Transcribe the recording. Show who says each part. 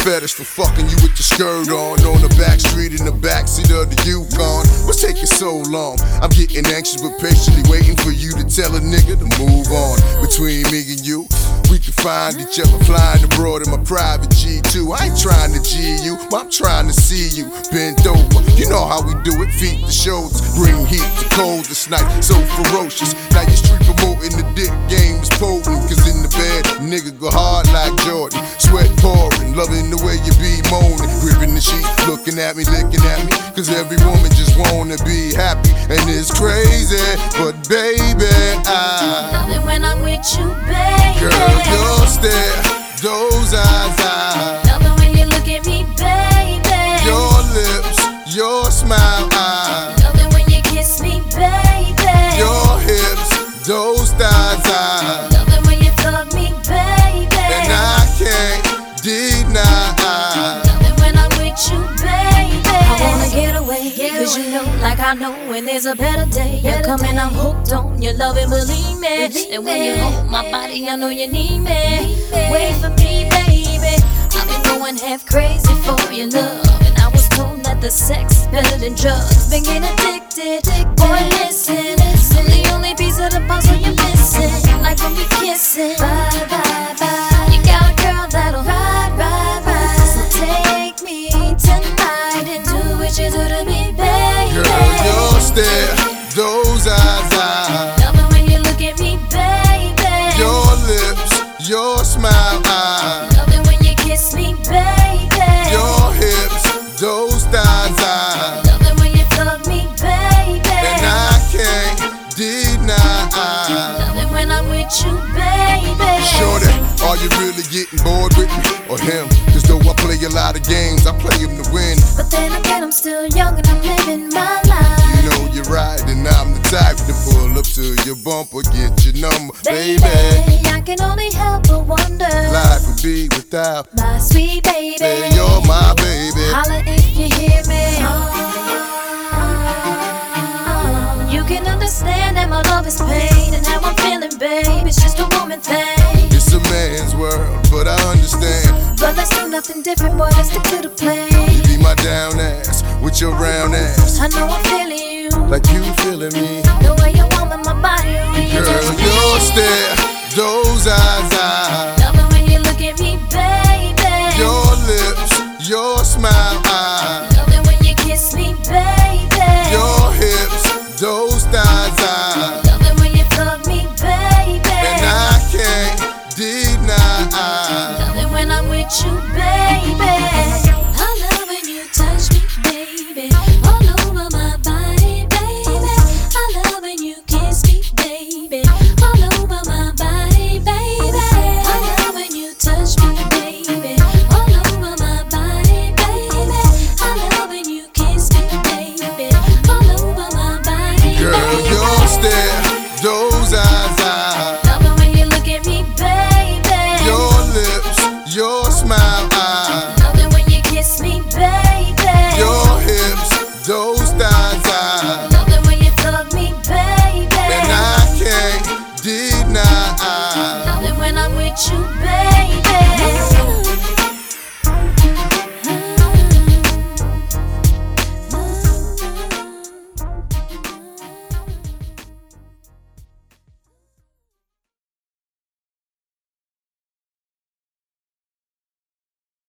Speaker 1: fetish for fucking you with your skirt on the back street in the backseat of the Yukon. What's taking so long? I'm getting anxious but patiently waiting for you to tell a nigga to move on. Between me and you, we can find each other flying abroad in my private G2. I ain't trying to G you, but I'm trying to see you bent over. You know how we do it, feet to shoulders, bring heat to cold this night, so ferocious. Now you street promoting the dick game is potent, cause in the bed, nigga go hard like Jordan. Sweat pouring, loving the way you be moaning, gripping the sheet, looking at me, licking at me, cause every woman just wanna be happy, and it's crazy, but baby, I
Speaker 2: love it when I'm with you, baby.
Speaker 1: Girl, your stare, those eyes, I
Speaker 2: love it when you look at me, baby.
Speaker 1: Your lips, your smile, I
Speaker 2: love it when you kiss me, baby.
Speaker 1: Your hips, those thighs, I
Speaker 2: love it when you fuck me, baby.
Speaker 1: And I can't deny,
Speaker 2: love it when I'm with you, baby. I wanna get away, cause you know, like I know, when there's a better day, you're coming, I'm hooked on your love and believe me. And when you hold my body, I know you need me. Wait for me, baby. I've been going half crazy for your love, and I was told that the sex is better than drugs. Been getting addicted, boy, listen, I'm the only piece of the puzzle you're missing. Like when we kissing, bye, bye, bye. You got a girl that'll ride, ride, ride. So take me tonight and do what you do to me, baby.
Speaker 1: Girl, your stare, those eyes, I
Speaker 2: love it when you look at me, baby.
Speaker 1: Your lips, your smile, I
Speaker 2: love it when you kiss me, baby.
Speaker 1: Your hips, those thighs, I
Speaker 2: love it when you fuck me, baby.
Speaker 1: And I can't deny,
Speaker 2: love it when I'm with you, baby.
Speaker 1: Shorty, are you really getting bored with me or him? Cause though I play a lot of games, I play him to win.
Speaker 2: But then again, I'm still young and I'm living my life.
Speaker 1: You know you're right, and I'm the type to pull up to your bumper, get your number, baby.
Speaker 2: I can only help but wonder,
Speaker 1: life would be without
Speaker 2: my sweet baby.
Speaker 1: Hey, you're my baby.
Speaker 2: Holla if you hear me. You can understand that my love is pain and how I'm feeling, babe. It's just a woman thing.
Speaker 1: It's a man's world, but I understand.
Speaker 2: But let's do nothing different, boy. Let's stick to the plan.
Speaker 1: You be my down ass with your round ass.
Speaker 2: I know I'm feeling you,
Speaker 1: like you feeling me.
Speaker 2: the way you want my body,
Speaker 1: girl, your stare, those eyes, I
Speaker 2: love it when you look at me, baby.
Speaker 1: Your lips, your smile, I